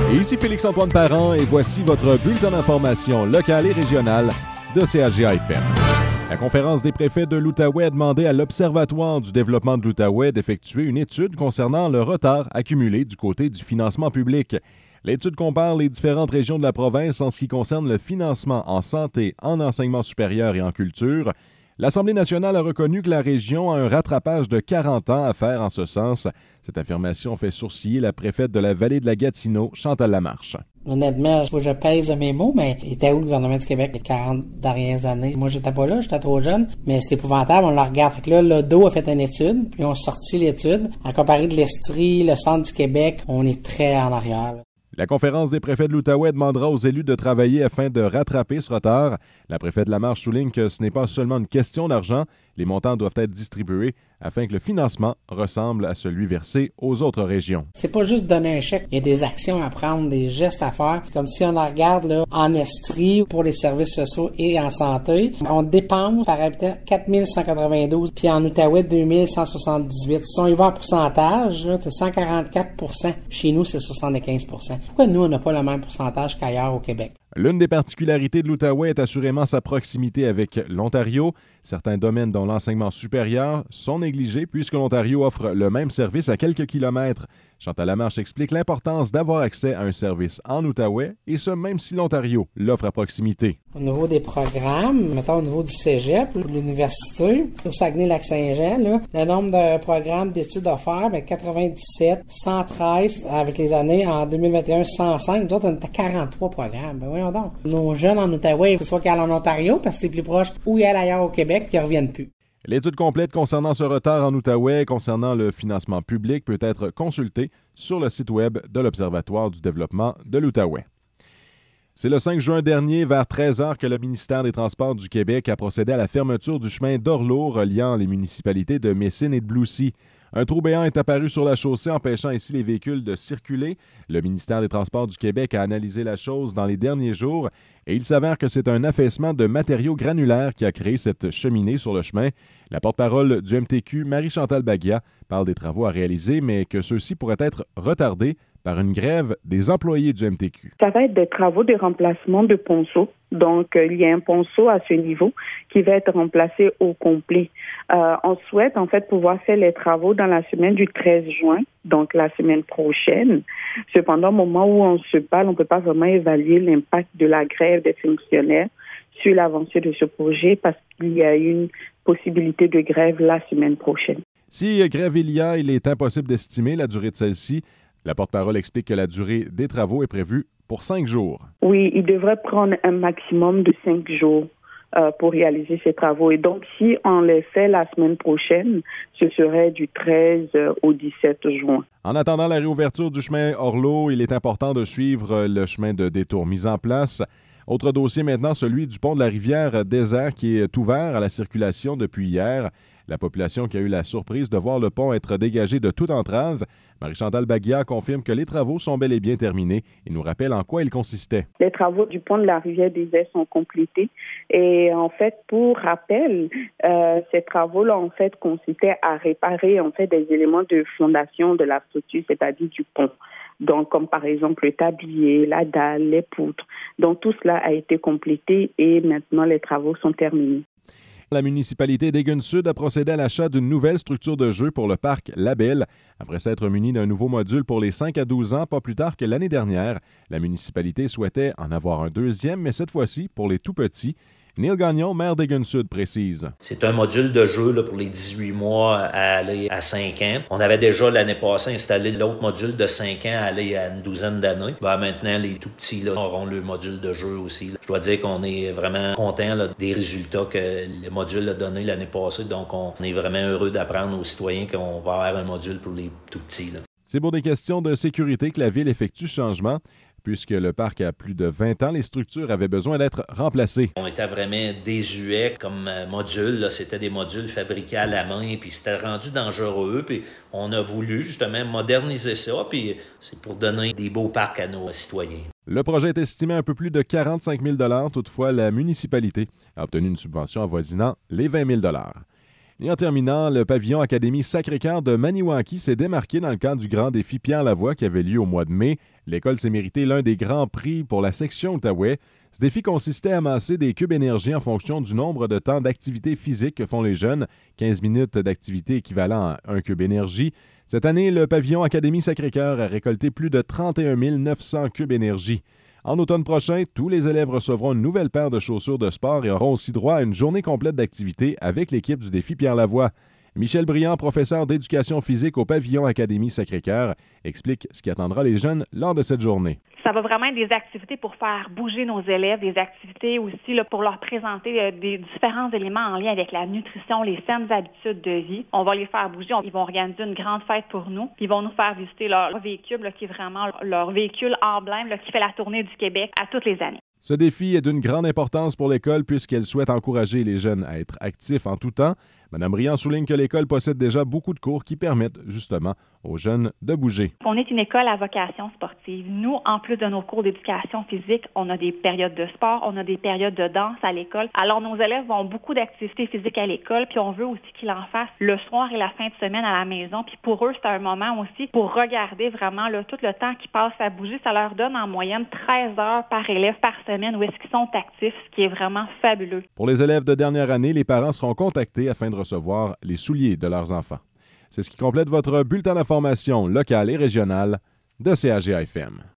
Et ici Félix-Antoine Parent et voici votre bulletin d'information locale et régionale de CHGA-FM. La conférence des préfets de l'Outaouais a demandé à l'Observatoire du développement de l'Outaouais d'effectuer une étude concernant le retard accumulé du côté du financement public. L'étude compare les différentes régions de la province en ce qui concerne le financement en santé, en enseignement supérieur et en culture. L'Assemblée nationale a reconnu que la région a un rattrapage de 40 ans à faire en ce sens. Cette affirmation fait sourciller la préfète de la vallée de la Gatineau, Chantal Lamarche. Honnêtement, il faut que je pèse mes mots, mais il était où le gouvernement du Québec les 40 dernières années? Moi, j'étais pas là, j'étais trop jeune, mais c'est épouvantable, on la regarde. Fait que là, l'ODO a fait une étude, puis on a sorti l'étude. À comparer de l'Estrie, le centre du Québec, on est très en arrière. La conférence des préfets de l'Outaouais demandera aux élus de travailler afin de rattraper ce retard. La préfète Lamarche souligne que ce n'est pas seulement une question d'argent. Les montants doivent être distribués afin que le financement ressemble à celui versé aux autres régions. C'est pas juste donner un chèque. Il y a des actions à prendre, des gestes à faire. Comme si on en regarde là, en Estrie pour les services sociaux et en santé, on dépense par habitant 4192, puis en Outaouais 2178. Si on y va en pourcentage, là, c'est 144%. Chez nous, c'est 75%. Pourquoi nous, on n'a pas le même pourcentage qu'ailleurs au Québec? L'une des particularités de l'Outaouais est assurément sa proximité avec l'Ontario. Certains domaines, dont l'enseignement supérieur, sont négligés puisque l'Ontario offre le même service à quelques kilomètres. Chantal Lamarche explique l'importance d'avoir accès à un service en Outaouais, et ce, même si l'Ontario l'offre à proximité. Au niveau des programmes, mettons au niveau du cégep, de l'université, au Saguenay-Lac-Saint-Jean, là, le nombre de programmes d'études offerts, 97, 113 avec les années, en 2021, 105. Nous autres, on était 43 programmes. Voyons donc. Nos jeunes en Outaouais, c'est soit qu'ils allent en Ontario, parce que c'est plus proche, ou ils allent ailleurs au Québec, puis ils ne reviennent plus. L'étude complète concernant ce retard en Outaouais concernant le financement public peut être consultée sur le site web de l'Observatoire du développement de l'Outaouais. C'est le 5 juin dernier, vers 13h, que le ministère des Transports du Québec a procédé à la fermeture du chemin d'Orleau reliant les municipalités de Messine et de Bloussy. Un trou béant est apparu sur la chaussée, empêchant ainsi les véhicules de circuler. Le ministère des Transports du Québec a analysé la chose dans les derniers jours et il s'avère que c'est un affaissement de matériaux granulaires qui a créé cette cheminée sur le chemin. La porte-parole du MTQ, Marie-Chantal Baguia, parle des travaux à réaliser, mais que ceux-ci pourraient être retardés par une grève des employés du MTQ. Ça va être des travaux de remplacement de ponceau. Donc, il y a un ponceau à ce niveau qui va être remplacé au complet. On souhaite en fait pouvoir faire les travaux dans la semaine du 13 juin, donc la semaine prochaine. Cependant, au moment où on se parle, on ne peut pas vraiment évaluer l'impact de la grève des fonctionnaires sur l'avancée de ce projet parce qu'il y a une possibilité de grève la semaine prochaine. Si grève il est impossible d'estimer la durée de celle-ci. La porte-parole explique que la durée des travaux est prévue pour 5 jours. Oui, il devrait prendre un maximum de 5 jours pour réaliser ces travaux. Et donc, si on les fait la semaine prochaine, ce serait du 13 au 17 juin. En attendant la réouverture du chemin Orleau, il est important de suivre le chemin de détour mis en place. Autre dossier maintenant, celui du pont de la rivière Désert qui est ouvert à la circulation depuis hier. La population qui a eu la surprise de voir le pont être dégagé de toute entrave. Marie-Chantal Baguia confirme que les travaux sont bel et bien terminés et nous rappelle en quoi ils consistaient. Les travaux du pont de la rivière Désert sont complétés et en fait, pour rappel, ces travaux-là en fait consistaient à réparer en fait des éléments de fondation de la structure, c'est-à-dire du pont. Donc, comme par exemple le tablier, la dalle, les poutres. Donc, tout cela a été complété et maintenant les travaux sont terminés. La municipalité d'Egun-Sud a procédé à l'achat d'une nouvelle structure de jeu pour le parc La Belle. Après s'être munie d'un nouveau module pour les 5 à 12 ans, pas plus tard que l'année dernière, la municipalité souhaitait en avoir un deuxième, mais cette fois-ci pour les tout-petits. Neil Gagnon, maire d'Egun-Sud, précise. C'est un module de jeu là, pour les 18 mois à aller à 5 ans. On avait déjà l'année passée installé l'autre module de 5 ans à aller à une douzaine d'années. Maintenant, les tout-petits là, auront le module de jeu aussi. Là. Je dois dire qu'on est vraiment content là, des résultats que le module a donné l'année passée. Donc, on est vraiment heureux d'apprendre aux citoyens qu'on va avoir un module pour les tout-petits. Là. C'est pour des questions de sécurité que la Ville effectue ce changement. Puisque le parc a plus de 20 ans, les structures avaient besoin d'être remplacées. On était vraiment désuets comme module. Là. C'était des modules fabriqués à la main, puis c'était rendu dangereux. Puis on a voulu justement moderniser ça, puis c'est pour donner des beaux parcs à nos citoyens. Le projet est estimé à un peu plus de 45 000 $. Toutefois, la municipalité a obtenu une subvention avoisinant les 20 000 $. Et en terminant, le pavillon Académie Sacré-Cœur de Maniwaki s'est démarqué dans le cadre du grand défi Pierre Lavoie qui avait lieu au mois de mai. L'école s'est mérité l'un des grands prix pour la section Outaouais. Ce défi consistait à amasser des cubes énergie en fonction du nombre de temps d'activité physique que font les jeunes, 15 minutes d'activité équivalent à un cube énergie. Cette année, le pavillon Académie Sacré-Cœur a récolté plus de 31 900 cubes énergie. En automne prochain, tous les élèves recevront une nouvelle paire de chaussures de sport et auront aussi droit à une journée complète d'activité avec l'équipe du défi Pierre Lavoie. Michel Briand, professeur d'éducation physique au pavillon Académie Sacré-Cœur, explique ce qui attendra les jeunes lors de cette journée. Ça va vraiment être des activités pour faire bouger nos élèves, des activités aussi là, pour leur présenter des différents éléments en lien avec la nutrition, les saines habitudes de vie. On va les faire bouger. Ils vont organiser une grande fête pour nous. Ils vont nous faire visiter leur véhicule, là, qui est vraiment leur véhicule emblème, là, qui fait la tournée du Québec à toutes les années. Ce défi est d'une grande importance pour l'école puisqu'elle souhaite encourager les jeunes à être actifs en tout temps. Mme Briand souligne que l'école possède déjà beaucoup de cours qui permettent justement aux jeunes de bouger. On est une école à vocation sportive. Nous, en plus de nos cours d'éducation physique, on a des périodes de sport, on a des périodes de danse à l'école. Alors, nos élèves ont beaucoup d'activités physiques à l'école, puis on veut aussi qu'ils en fassent le soir et la fin de semaine à la maison. Puis pour eux, c'est un moment aussi pour regarder vraiment là, tout le temps qu'ils passent à bouger. Ça leur donne en moyenne 13 heures par élève par semaine où est-ce qu'ils sont actifs, ce qui est vraiment fabuleux. Pour les élèves de dernière année, les parents seront contactés afin de recevoir les souliers de leurs enfants. C'est ce qui complète votre bulletin d'information locale et régionale de CAGA-FM.